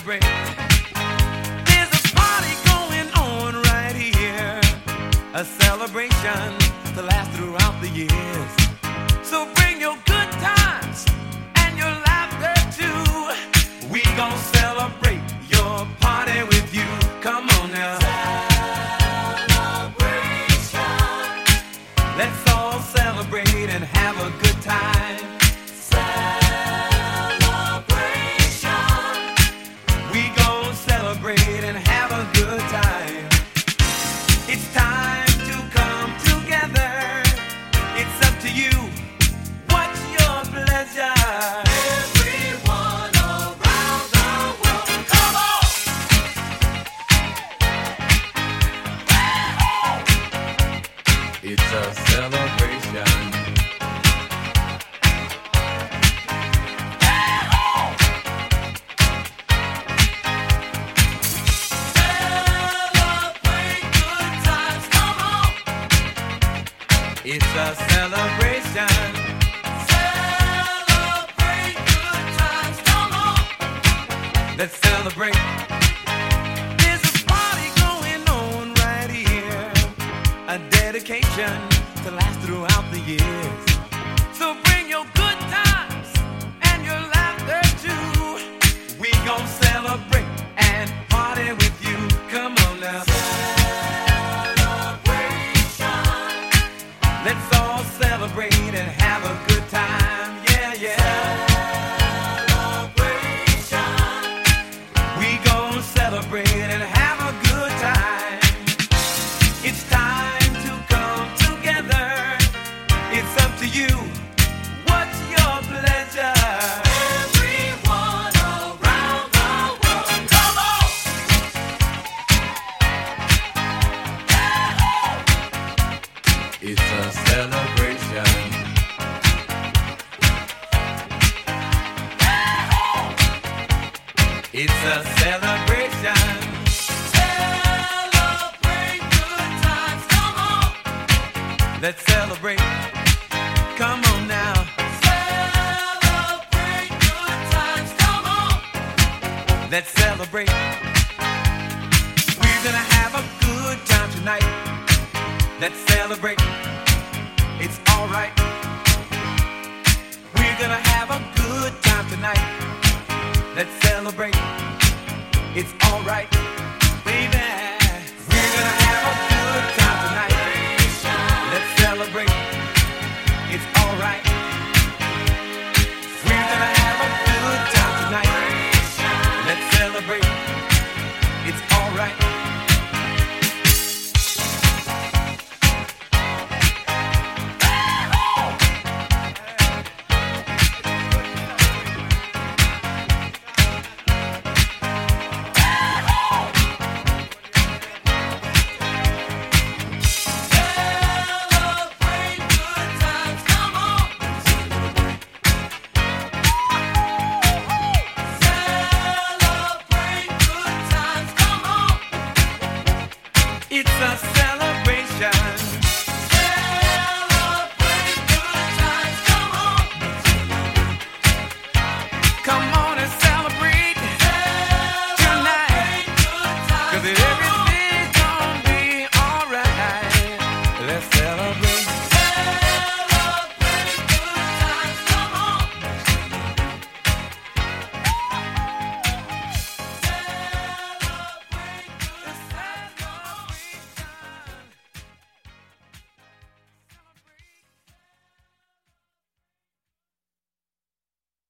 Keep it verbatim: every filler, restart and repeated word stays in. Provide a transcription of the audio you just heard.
celebrate. There's a party going on right here, a celebration to last throughout the years. So bring your good times and your laughter too. We gon' celebrate your party with you. Come on now. Celebration. Let's all celebrate and have a good time. And have a good time. It's time to come together. It's up to you. What's your pleasure? Everyone around the world, come on! It's a celebration. It's a celebration. Celebrate good times, come on. Let's celebrate. There's a party going on right here, a dedication to last throughout the years. So bring your good times and your laughter too. We gon' celebrate and party with you. Come on now. Let's all celebrate and have a good time, yeah, yeah. Celebration. We gon' celebrate and have a good time. It's time to come together. It's up to you. What's your pleasure? Everyone around the world, come on! It's a celebration. It's a celebration. Celebrate good times, come on. Let's celebrate. Come on now. Celebrate good times, come on. Let's celebrate. We're gonna have a good time tonight. Let's celebrate. It's alright. We're gonna have a good time tonight. Let's celebrate. It's alright, baby.